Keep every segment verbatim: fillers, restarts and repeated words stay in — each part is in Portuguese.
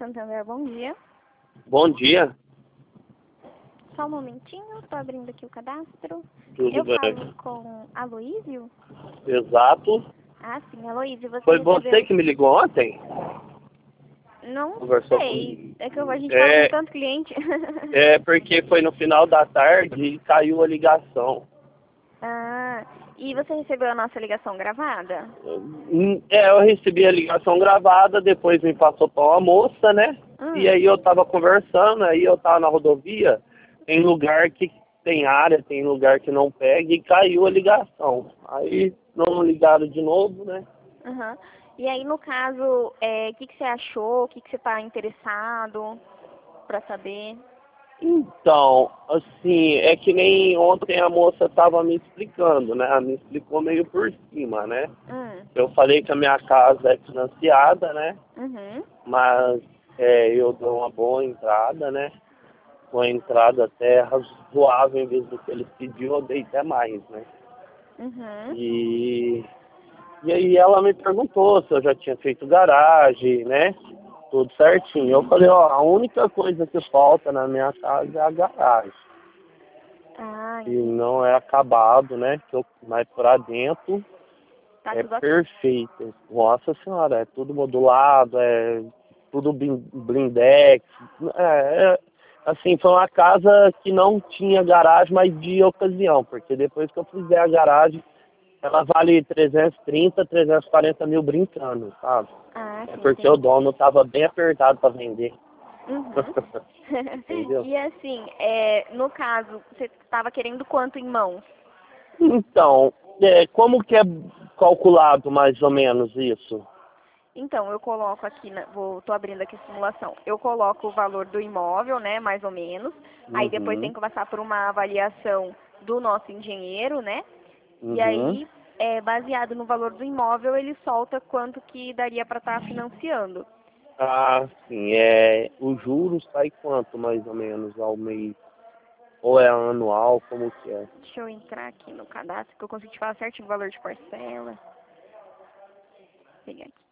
Santander, bom dia. Bom dia. Só um momentinho, estou abrindo aqui o cadastro. Tudo Eu bem? falo com Aloísio? Exato. Ah, sim, Aloísio, você Foi recebeu... você que me ligou ontem? Não Conversou sei, comigo. é que a gente fala É, com tanto cliente. é porque foi no final da tarde e caiu a ligação. Ah, e você recebeu a nossa ligação gravada? Hum, É, eu recebi a ligação gravada, depois me passou para uma moça, né? E Hum. aí eu tava conversando, aí eu tava na rodovia, tem lugar que tem área, tem lugar que não pega e caiu a ligação. Aí não ligaram de novo, né? Uhum. E aí, no caso, o é, que, que você achou? O que, que você está interessado para saber? Então, assim, é que nem ontem a moça estava me explicando, né? Ela me explicou meio por cima, né? Hum. Eu falei que a minha casa é financiada, né? Uhum. Mas é, eu dou uma boa entrada, né? Uma entrada até razoável, em vez do que eles pediram, eu dei até mais, né? Uhum. E, e aí ela me perguntou se eu já tinha feito garagem, né? Tudo certinho. Eu falei, ó, a única coisa que falta na minha casa é a garagem. Ah, E entendi. não é acabado, né? Que eu, mas pra dentro Tá é tudo ok. perfeito. Nossa senhora, é tudo modulado, é tudo blin- blindex. É, é, assim, foi uma casa que não tinha garagem, mas de ocasião, porque depois que eu fizer a garagem, ela vale trezentos e trinta, trezentos e quarenta mil brincando, sabe? Ah, É sim, porque o entendi. dono tava bem apertado para vender. Uhum. Entendeu? E assim, é, no caso, você estava querendo quanto em mãos? Então, é, como que é calculado mais ou menos isso? Então, eu coloco aqui, na, vou, tô abrindo aqui a simulação. Eu coloco o valor do imóvel, né, mais ou menos. Aí depois tem Uhum, que passar por uma avaliação do nosso engenheiro, né? E uhum. aí, é, baseado no valor do imóvel, ele solta quanto que daria para estar financiando. Ah, sim, é, os juros sai quanto mais ou menos ao mês? Ou é anual, como que é? Deixa eu entrar aqui no cadastro, que eu consigo te falar certinho o valor de parcela. Vou pegar aqui.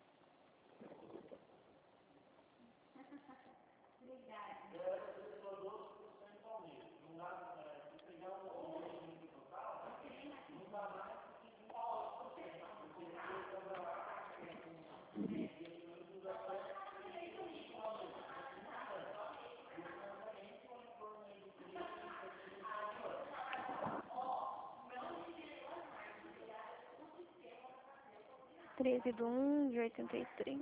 treze de um de oitenta e três.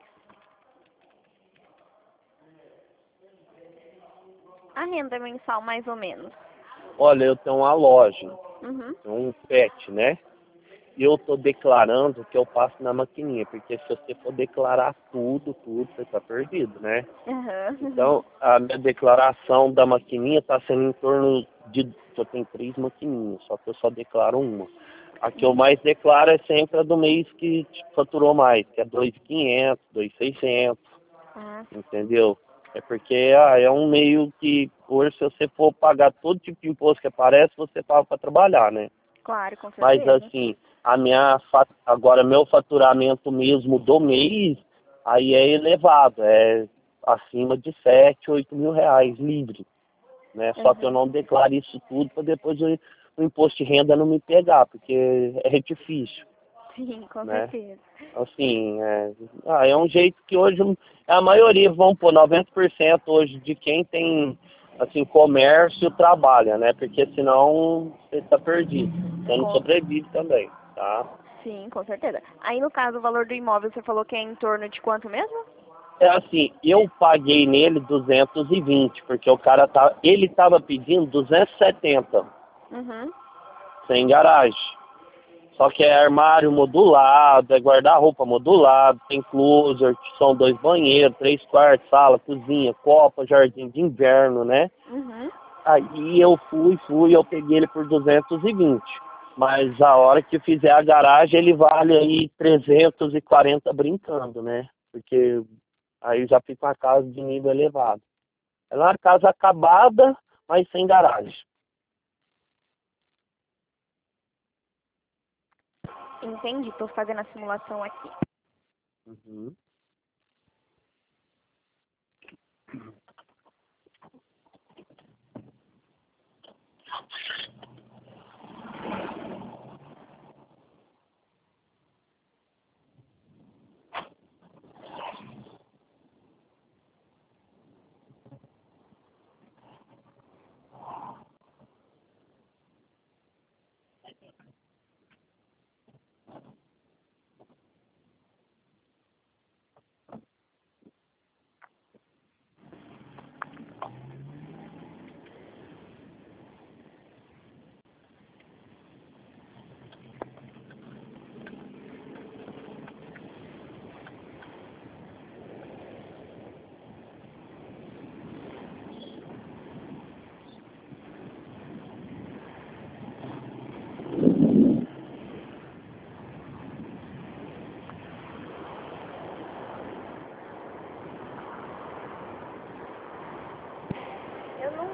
A renda mensal, mais ou menos. Olha, eu tenho uma loja, Uhum. um pet, né? E eu tô declarando que eu passo na maquininha, porque se você for declarar tudo, tudo, você tá perdido, né? Uhum. Então, a minha declaração da maquininha está sendo em torno de... Eu tenho três maquininhas, só que eu só declaro uma. A que eu mais declaro é sempre a do mês que tipo, faturou mais, que é dois mil e quinhentos, dois mil e seiscentos, Ah, entendeu? É porque ah, é um meio que, hoje, se você for pagar todo tipo de imposto que aparece, você paga para trabalhar, né? claro, com Mas certeza. assim, a minha fa- agora meu faturamento mesmo do mês, aí é elevado, é acima de sete, oito mil reais livre, né? Só que eu Uhum. não declaro isso tudo para depois o, o imposto de renda não me pegar, porque é difícil, Sim, com né? certeza. Assim, é, ah, é um jeito que hoje a maioria, vamos pôr, noventa por cento hoje de quem tem assim, comércio trabalha, né? Porque senão você está perdido. Você não Com... sobrevive também, tá? Sim, com certeza. Aí, no caso, o valor do imóvel, você falou que é em torno de quanto mesmo? É assim, eu paguei nele duzentos e vinte, porque o cara tá, ele tava pedindo duzentos e setenta, Uhum. sem garagem. Só que é armário modulado, é guarda-roupa modulado, tem closet, que são dois banheiros, três quartos, sala, cozinha, copa, jardim de inverno, né? Uhum. Aí eu fui, fui, eu peguei ele por duzentos e vinte. Mas a hora que fizer a garagem, ele vale aí trezentos e quarenta brincando, né? Porque aí já fica uma casa de nível elevado. É uma casa acabada, mas sem garagem. Entendi, tô fazendo a simulação aqui. Uhum. Eu não,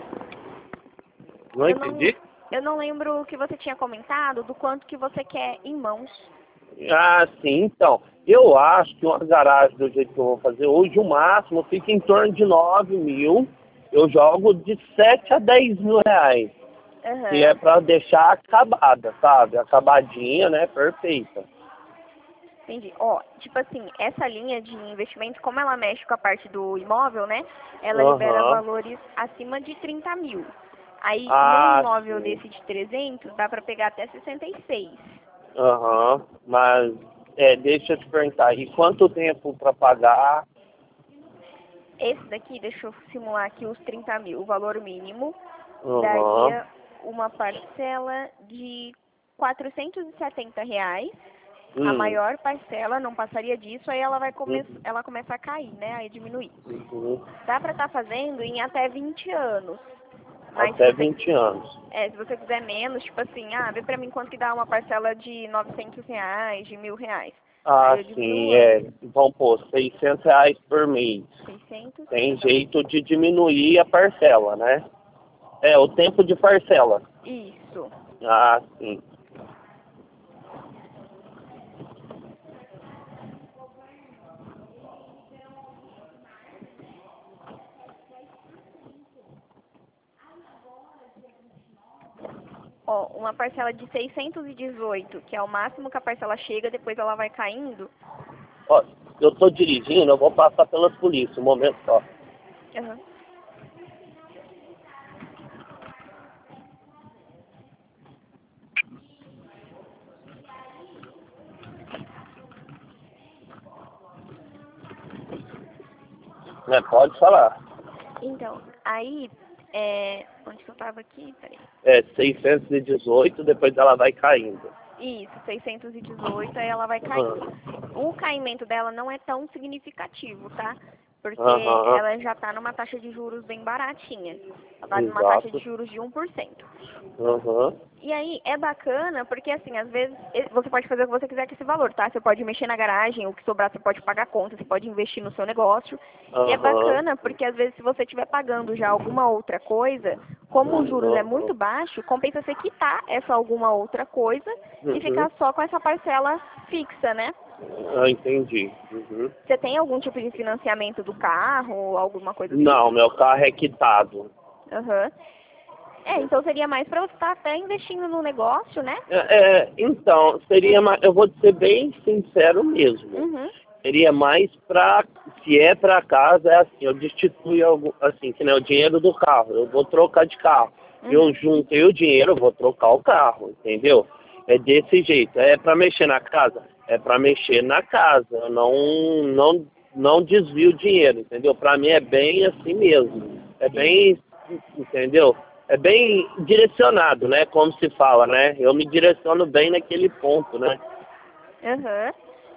Não eu não, entendi? eu não lembro o que você tinha comentado do quanto que você quer em mãos. Ah, sim, então. Eu acho que uma garagem do jeito que eu vou fazer hoje, o máximo fica em torno de nove mil. Eu jogo de sete a dez mil reais. Que é Aham. pra deixar acabada, sabe? Acabadinha, né? Perfeita. Entendi. Ó, tipo assim, essa linha de investimento, como ela mexe com a parte do imóvel, né? Ela libera Aham. valores acima de trinta mil. Aí, num Ah, imóvel sim. desse de trezentos, dá pra pegar até sessenta e seis. Aham. Mas, é, deixa eu te perguntar. E quanto tempo pra pagar? Esse daqui, deixa eu simular aqui os trinta mil. O valor mínimo Aham. daria uma parcela de quatrocentos e setenta reais. A Hum. maior parcela não passaria disso, aí ela vai come Uhum. ela começa a cair, né? Aí diminuir. Uhum. Dá pra estar fazendo em até vinte anos. Mas se Até você, vinte anos. é, se você quiser menos, tipo assim, ah, vê pra mim quanto que dá uma parcela de novecentos reais, de mil reais. Aí Ah, eu diminuo sim, antes. é. Vamos pôr seiscentos reais por mês. seiscentos Tem vezes. jeito de diminuir a parcela, né? É, o tempo de parcela. Isso. Ah, sim. Ó, uma parcela de seiscentos e dezoito, que é o máximo que a parcela chega, depois ela vai caindo. Ó, eu tô dirigindo, eu vou passar pelas polícias, um momento só. Aham. Né, pode falar. Então, aí, é, onde que eu tava aqui? Peraí. É seiscentos e dezoito, depois ela vai caindo. Isso, seiscentos e dezoito, aí ela vai caindo. Aham. O caimento dela não é tão significativo, tá? Porque Aham. ela já tá numa taxa de juros bem baratinha. Ela tá numa taxa de Exato. juros de um por cento. Aham. E aí é bacana porque, assim, às vezes e- você pode fazer o que você quiser com esse valor, tá? Você pode mexer na garagem, o que sobrar você pode pagar a conta, você pode investir no seu negócio. E é Aham. bacana porque, às vezes, se você estiver pagando já alguma outra coisa, como os juros é Aham. muito baixo, compensa você quitar essa alguma outra coisa e Uhum. ficar só com essa parcela fixa, né? Ah, entendi. Uhum. Você tem algum tipo de financiamento do carro ou alguma coisa assim? Não, meu carro é quitado. Aham. É, então seria mais para você estar até investindo no negócio, né? É, é, então, seria mais, eu vou ser bem sincero mesmo. Uhum. Seria mais pra, se é pra casa, é assim, eu destituo algo, assim, que nem o dinheiro do carro, eu vou trocar de carro. Eu Uhum. juntei o dinheiro, eu vou trocar o carro, entendeu? É desse jeito. É pra mexer na casa? É pra mexer na casa. Eu não, não, não desvio o dinheiro, entendeu? Pra mim é bem assim mesmo. É Sim. bem, entendeu? É bem direcionado, né? Como se fala, né? Eu me direciono bem naquele ponto, né? Aham.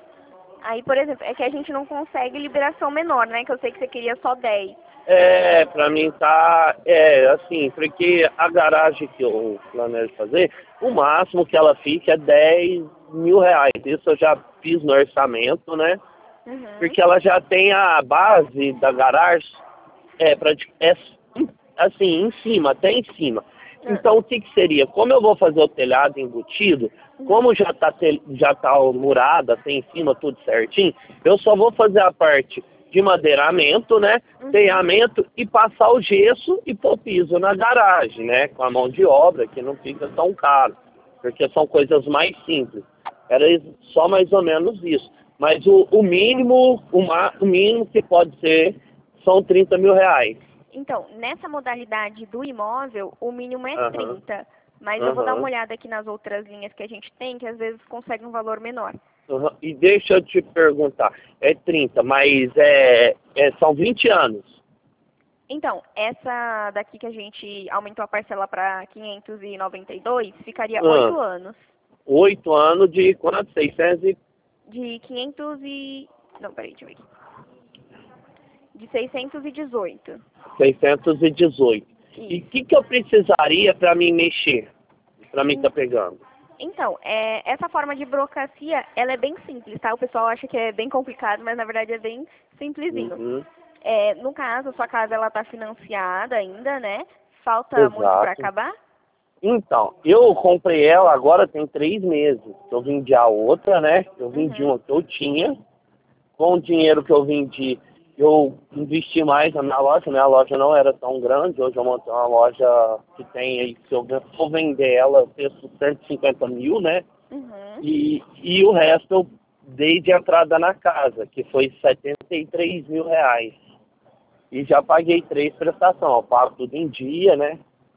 Aí, por exemplo, é que a gente não consegue liberação menor, né? Que eu sei que você queria só dez. É, pra mim tá, é, assim, porque a garagem que eu planejo fazer, o máximo que ela fica é dez mil reais. Isso eu já fiz no orçamento, né? Uhum. Porque ela já tem a base da garagem, é, pra, é assim, em cima, até em cima. Ah, Então, o que que seria? Como eu vou fazer o telhado embutido, uhum. como já tá, tel- já tá murada, tem em cima tudo certinho, eu só vou fazer a parte de madeiramento, né? Uhum. Telhamento e passar o gesso e pôr piso na garagem, né? Com a mão de obra, que não fica tão caro, porque são coisas mais simples. Era só mais ou menos isso. Mas o, o mínimo, o, ma, o mínimo que pode ser são trinta mil reais. Então, nessa modalidade do imóvel, o mínimo é Uhum. trinta. Mas Uhum. eu vou dar uma olhada aqui nas outras linhas que a gente tem, que às vezes consegue um valor menor. Uhum. E deixa eu te perguntar, é trinta, mas é, é, são vinte anos. Então, essa daqui que a gente aumentou a parcela para quinhentos e noventa e dois, ficaria Uhum. oito anos. Oito anos de quanto? seiscentos e... De quinhentos e... Não, peraí, deixa eu ver aqui. De seiscentos e dezoito. seiscentos e dezoito. E o que, que eu precisaria para me mexer? Para mim estar tá pegando? Então, é, essa forma de burocracia, ela é bem simples, tá? O pessoal acha que é bem complicado, mas na verdade é bem simplesinho. Uhum. É, no caso, a sua casa ela tá financiada ainda, né? Falta Exato. muito para acabar? Então, eu comprei ela agora tem três meses. Eu vendi a outra, né? Eu vendi Uhum. uma que eu tinha. Com o dinheiro que eu vendi, eu investi mais na minha loja. Minha loja não era tão grande. Hoje eu montei uma loja que tem aí, se eu for vender ela, eu preço cento e cinquenta mil, né? Uhum. E, e o resto eu dei de entrada na casa, que foi setenta e três mil reais. E já paguei três prestações. Eu pago tudo em dia, né?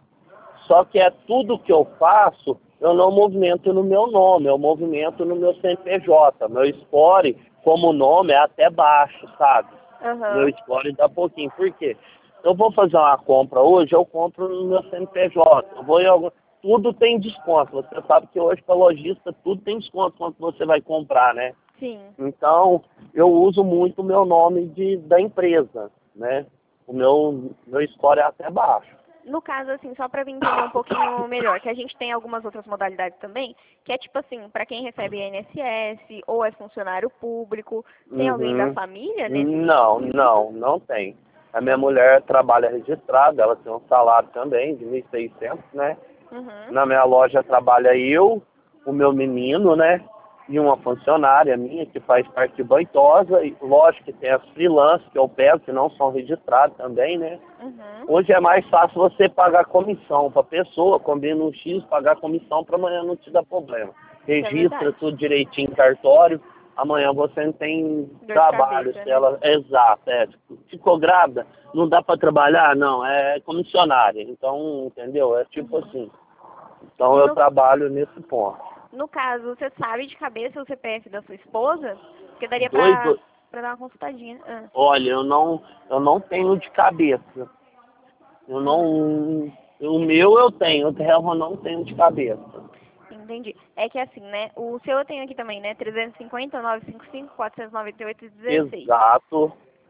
Só que é tudo que eu faço, eu não movimento no meu nome, eu movimento no meu C N P J. Meu score, como nome, é até baixo, sabe? Uhum. Meu score dá pouquinho. Por quê? Eu vou fazer uma compra hoje, eu compro no meu C N P J. Eu vou em algum... Tudo tem desconto. Você sabe que hoje para lojista tudo tem desconto quando você vai comprar, né? Sim. Então, eu uso muito o meu nome de, da empresa, né? O meu, meu score é até baixo. No caso, assim, só para entender um pouquinho melhor, que a gente tem algumas outras modalidades também, que é tipo assim, para quem recebe I N S S ou é funcionário público, tem alguém da Uhum. família nesse? Não, não, não tem. A minha mulher trabalha registrada, ela tem um salário também de mil e seiscentos, né? Uhum. Na minha loja trabalha eu, o meu menino, né? E uma funcionária minha que faz parte de Baitosa. E lógico que tem as freelancers que eu pego, que não são registrados também, né? Uhum. Hoje é mais fácil você pagar comissão para a pessoa, combina um X, pagar comissão para amanhã não te dar problema. Isso é Registra verdade. tudo direitinho em cartório, amanhã você não tem Dor de trabalho. cabeça, Se né? ela... Exato, é. Tipo, ficou grávida, não dá para trabalhar? Não, é comissionária. Então, entendeu? É tipo Uhum. assim. Então E eu no, trabalho nesse ponto. no caso, você sabe de cabeça o C P F da sua esposa? Porque daria Dois, pra, dois. pra dar uma consultadinha. Ah. Olha, eu não, eu não tenho de cabeça. Eu Uhum. não. O meu eu tenho, o dela eu não tenho de cabeça. Entendi. É que assim, né? O seu eu tenho aqui também, né? trezentos e cinquenta, novecentos e cinquenta e cinco, quatrocentos e noventa e oito e dezesseis. Exato.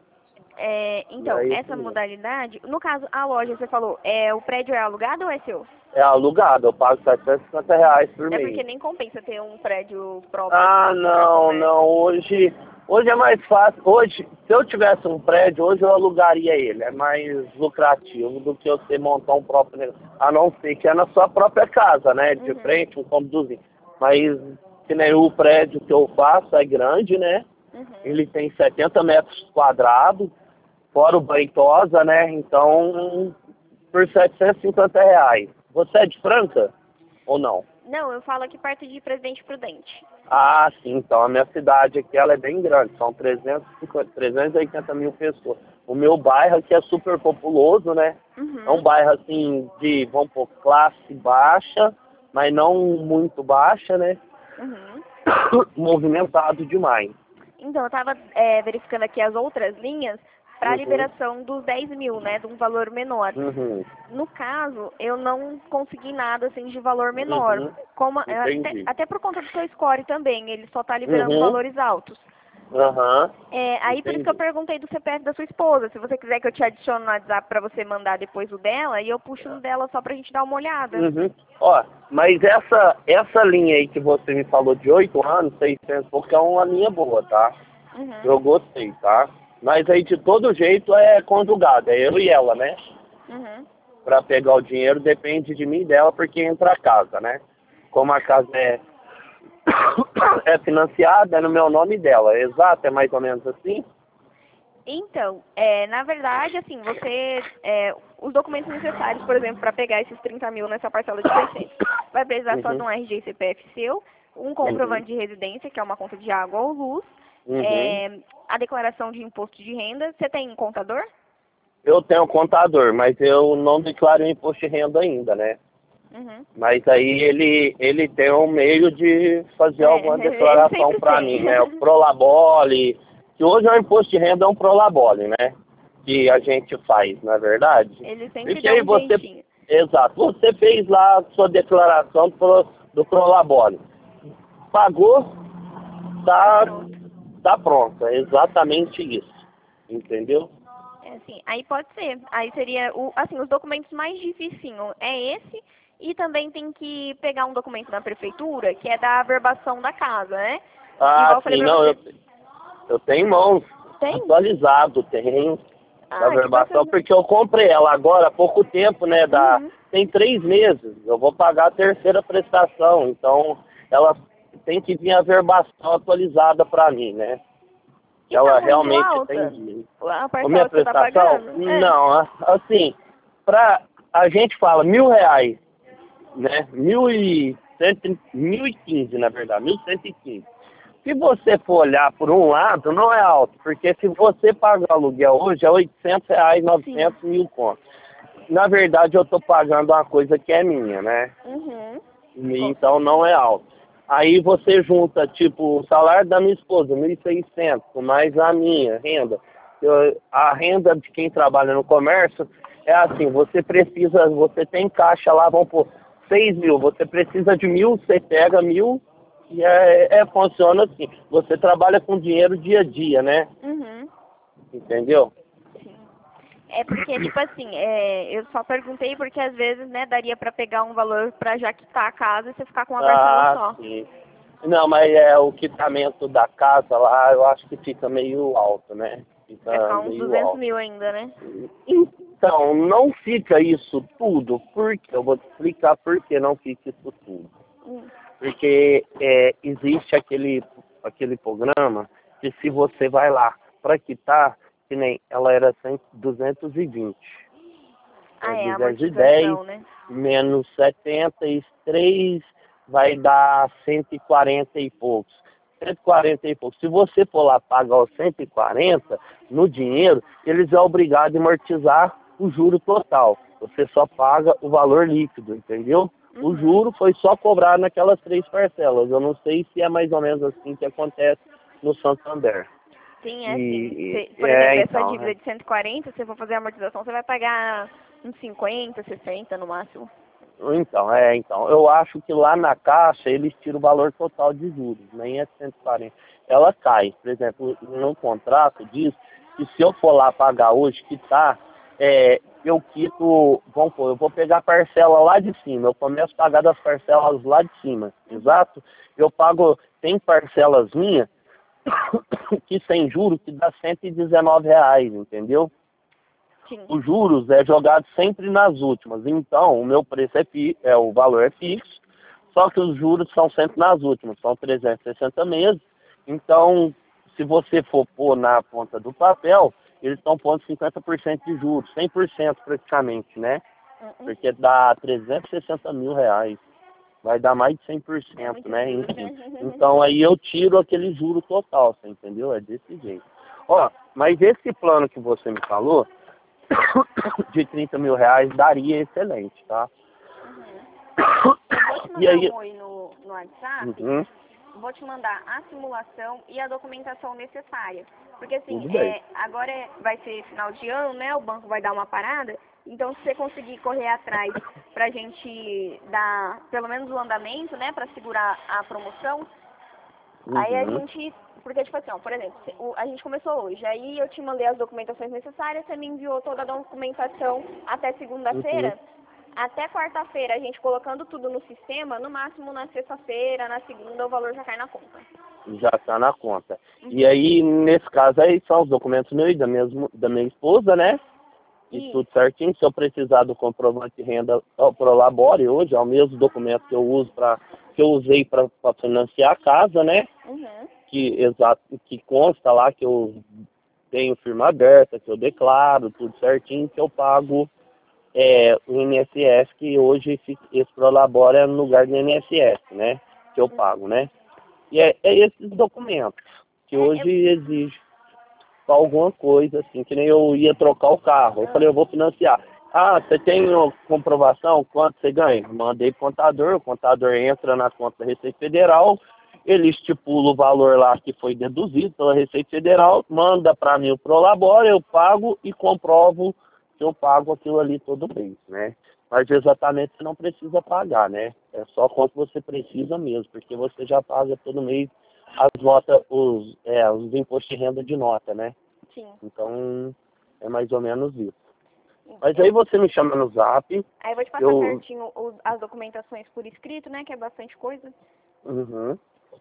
É, então, É isso essa mesmo. modalidade, no caso, a loja, você falou, é, o prédio é alugado ou é seu? É alugado, eu pago setecentos e cinquenta reais por É mês. porque nem compensa ter um prédio próprio, Ah, assim, para não, comércio. não. Hoje, hoje é mais fácil. Hoje, se eu tivesse um prédio, hoje eu alugaria ele. É mais lucrativo do que você montar um próprio negócio. A não ser que é na sua própria casa, né? De Uhum. frente, um cômodozinho. Mas, que nem o prédio que eu faço é grande, né? Uhum. Ele tem setenta metros quadrados, fora o Baitosa, né? Então, por setecentos e cinquenta reais. Você é de Franca ou não? Não, eu falo aqui perto de Presidente Prudente. Ah, sim. Então, a minha cidade aqui, ela é bem grande. São trezentos e cinquenta, trezentos e oitenta mil pessoas. O meu bairro aqui é super populoso, né? Uhum. É um bairro, assim, de, vamos pôr, classe baixa, mas não muito baixa, né? Uhum. Movimentado demais. Então, eu estava verificando aqui as outras linhas para a Uhum, liberação dos dez mil, né? De um valor menor. uhum, No caso, eu não consegui nada assim de valor menor. uhum. Como, é, até, Entendi. até por conta do seu score também, ele só está liberando Uhum, valores altos. aham, É, aí por isso que eu entendi. perguntei do C P F da sua esposa. Se você quiser que eu te adicione no WhatsApp para você mandar depois o dela, e eu puxo no dela só pra gente dar uma olhada. Uhum. Ó, mas essa, essa linha aí que você me falou de oito anos, seiscentos, porque é uma linha boa, tá? Uhum. Eu gostei, tá? Mas aí de todo jeito é conjugado, é eu e ela, né? Uhum. Pra pegar o dinheiro depende de mim e dela, porque entra a casa, né? Como a casa é, é financiada, é no meu nome dela, exato, é mais ou menos assim? Então, é, na verdade, assim, você, é, os documentos necessários, por exemplo, para pegar esses trinta mil nessa parcela de seiscentos, vai precisar só de Uhum. um R G e C P F seu, um Uhum. comprovante de residência, que é uma conta de água ou luz, Uhum. é, a declaração de imposto de renda. Você tem um contador? Eu tenho um contador, mas eu não declaro o imposto de renda ainda, né? Uhum. Mas aí ele, ele tem um meio de fazer É, alguma ele declaração sempre para tem. mim, né? O Prolabore, que hoje é o imposto de renda, é um Prolabore, né? Que a gente faz, na verdade. Ele sempre Porque dá aí um você, jeitinho. exato, você fez lá a sua declaração do, do Prolabore. Pagou, Tá tá, pronto. tá pronto. É exatamente isso. Entendeu? É assim, aí pode ser. Aí seria, o, assim, os documentos mais dificinho é esse, e também tem que pegar um documento na prefeitura, que é da averbação da casa, né? Igual Ah, eu falei sim, pra não, eu, você. eu tenho em mãos, Tem? atualizado, tenho da Ah, que verbação, bacana. porque eu comprei ela agora há pouco tempo, né, da, Uhum. tem três meses, eu vou pagar a terceira prestação, então ela tem que vir a verbação atualizada para mim, né, E tá ela muito realmente tem alta dia. a A minha parcela que você tá prestação? pagando? É. Não, a- assim, pra, a gente fala mil reais, né, mil e, cento, mil e quinze na verdade, mil cento e quinze. Se você for olhar por um lado, não é alto, porque se você pagar aluguel hoje é oitocentos reais, Sim. novecentos mil contos. Na verdade, eu estou pagando uma coisa que é minha, né? Uhum. E Com então não certeza. é alto. Aí você junta, tipo, o salário da minha esposa, mil e seiscentos, mais a minha renda. Eu, a renda de quem trabalha no comércio é assim, você precisa, você tem caixa lá, vamos pôr, seis mil, você precisa de mil, você pega mil e é, é, funciona assim. Você trabalha com dinheiro dia a dia, né? Uhum. Entendeu? Sim. É porque, tipo assim, é, eu só perguntei porque às vezes, né, daria pra pegar um valor pra já quitar a casa e você ficar com uma parcela Ah, só. sim. Não, mas é o quitamento da casa lá, eu acho que fica meio alto, né? Vai Fica ficar uns meio duzentos alto. mil ainda, né? Então, não fica isso tudo, porque eu vou te explicar por que não fica isso tudo. Hum. Porque é, existe aquele, aquele programa que se você vai lá para quitar, que nem ela era cem, duzentos e vinte. Ah, É é, duzentos e dez amortização, né? menos setenta e três vai dar cento e quarenta e poucos. cento e quarenta e poucos. Se você for lá pagar os cento e quarenta no dinheiro, eles é obrigado a amortizar o juro total. Você só paga o valor líquido, entendeu? O Uhum. juro foi só cobrado naquelas três parcelas. Eu não sei se é mais ou menos assim que acontece no Santander. Sim, é assim. E, Cê- e- por é, exemplo, essa então, dívida é. de cento e quarenta, se você for fazer a amortização, você vai pagar uns cinquenta, sessenta no máximo. Então, é, então, eu acho que lá na Caixa eles tiram o valor total de juros, nem é cento e quarenta. Ela cai, por exemplo, no contrato diz que se eu for lá pagar hoje, que tá, é, eu quito, vamos pôr, eu vou pegar a parcela lá de cima, eu começo a pagar das parcelas lá de cima, Uhum. exato? Eu pago, tem parcelas minhas que sem juros que dá cento e dezenove reais, entendeu? Sim. Os juros é jogado sempre nas últimas. Então, o meu preço é, fi, é o valor é fixo, só que os juros são sempre nas últimas, são trezentos e sessenta meses. Então, se você for pôr na ponta do papel, eles estão pondo cinquenta por cento de juros, cem por cento praticamente, né? Uhum. Porque dá trezentos e sessenta mil reais. Vai dar mais de cem por É cento, muito né? juros, Enfim. né? Então, aí eu tiro aquele juro total, você entendeu? É desse jeito. Ó, mas esse plano que você me falou, de trinta mil reais daria excelente, tá? Uhum. Eu vou te E mandar aí, um oi no, no WhatsApp, uhum, vou te mandar a simulação e a documentação necessária. Porque assim, tudo bem. é, agora é- vai ser final de ano, né? O banco vai dar uma parada. Então se você conseguir correr atrás pra gente dar pelo menos o andamento, né? Pra segurar a promoção, aí a Uhum, gente. Porque, tipo assim, ó, por exemplo, se- o- a gente começou hoje, aí eu te mandei as documentações necessárias, você me enviou toda a documentação até uhum, segunda-feira. Até quarta-feira, a gente colocando tudo no sistema, no máximo na sexta-feira, na segunda, o valor já cai na conta. já está na conta. E Uhum. aí, nesse caso aí, são os documentos meus e da minha, da minha esposa, né? E tudo Isso. certinho. Se eu precisar do comprovante de renda ao Prolabore hoje, é o mesmo documento que eu uso para que eu usei para financiar a casa, né? Uhum. Que exato, que consta lá que eu tenho firma aberta, que eu declaro tudo certinho, que eu pago é, o I N S S, que hoje esse, esse Prolabore é no lugar do I N S S, né? Que eu pago, né? E é, é esses documentos que hoje exige para alguma coisa, assim, que nem eu ia trocar o carro. Eu falei, eu vou financiar. Ah, você tem comprovação? Quanto você ganha? Mandei pro contador, o contador entra na conta da Receita Federal, ele estipula o valor lá que foi deduzido pela Receita Federal, manda para mim o Prolabore, eu pago e comprovo que eu pago aquilo ali todo mês, né? Mas exatamente você não precisa pagar, né? É só quanto você precisa mesmo, porque você já paga todo mês as notas, os, é, os impostos de renda de nota, né? Sim. Então, é mais ou menos isso. Mas aí você me chama no Zap. Aí eu vou te passar eu... certinho os, as documentações por escrito, né? Que é bastante coisa. Uhum.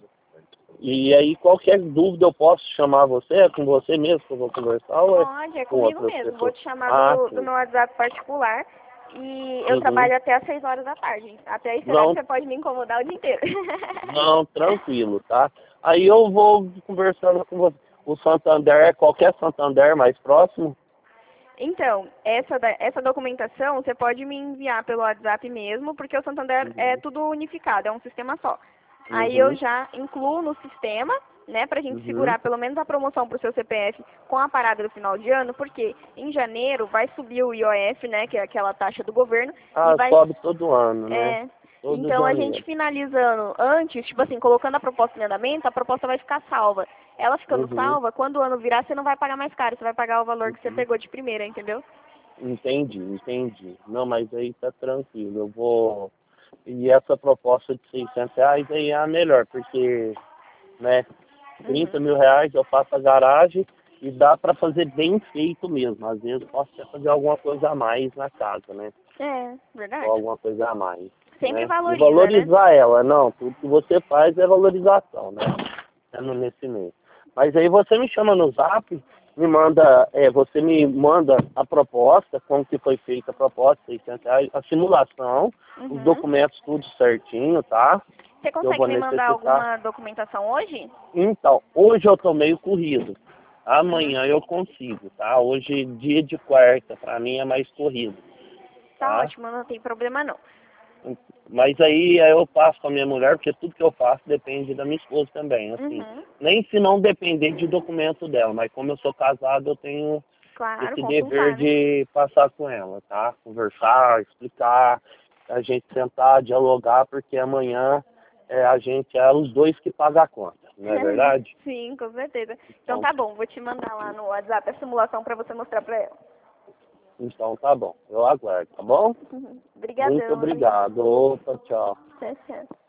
E aí, qualquer dúvida eu posso chamar você? É com você mesmo que eu vou conversar? Ou é Pode, é com comigo outras mesmo. pessoas? Vou te chamar Ah, do, do sim. meu WhatsApp particular. E eu Uhum. trabalho até às seis horas da tarde. Até aí será Não, que você pode me incomodar o dia inteiro? não, tranquilo, tá? Aí eu vou conversando com você. O Santander é qualquer Santander mais próximo? Então, essa, da- essa documentação você pode me enviar pelo WhatsApp mesmo, porque o Santander é Uhum. tudo unificado, é um sistema só. Aí eu Uhum. já incluo no sistema, né, pra gente Uhum. segurar pelo menos a promoção pro seu C P F com a parada do final de ano, porque em janeiro vai subir o I O F, né, que é aquela taxa do governo, e Ah, vai sobe todo ano, né? é, Todo então a gente janeiro. finalizando antes, tipo assim, colocando a proposta em andamento, a proposta vai ficar salva. Ela ficando Uhum. salva, quando o ano virar, você não vai pagar mais caro, você vai pagar o valor que você Uhum. pegou de primeira, entendeu? Entendi, entendi. Não, mas aí tá tranquilo. Eu vou. E essa proposta de seiscentos reais aí é a melhor, porque, né, trinta Uhum. mil reais eu faço a garagem e dá pra fazer bem feito mesmo. Às vezes posso até fazer alguma coisa a mais na casa, né? É, Ou verdade. alguma coisa a mais, Sempre né? E valoriza, né? valorizar ela, não. Tudo que você faz é valorização, né? É no- nesse mês. Mas aí você me chama no Zap, me manda, é, você me manda a proposta, como que foi feita a proposta, seiscentos reais, a simulação, os Uhum. documentos tudo certinho, tá? Você Que eu consegue vou me mandar necessitar. alguma documentação hoje? Então, hoje eu tô meio corrido. Uhum. Amanhã eu consigo, tá? Hoje, dia de quarta, pra mim é mais corrido, Tá tá? ótimo, não tem problema não. Mas aí, aí eu passo com a minha mulher, porque tudo que eu faço depende da minha esposa também, assim. Uhum. Nem se não depender de documento dela, mas como eu sou casado, eu tenho Claro, esse dever consultar, né? de passar com ela, tá? Conversar, explicar, a gente sentar, dialogar, porque amanhã é, a gente é os dois que pagam a conta, não é verdade? Sim, com certeza. Então Então, tá bom, vou te mandar lá no WhatsApp a simulação pra você mostrar pra ela. então tá bom, eu aguardo, tá bom? Muito Obrigadão, viu? obrigado. Opa, tchau. Tchau, tchau.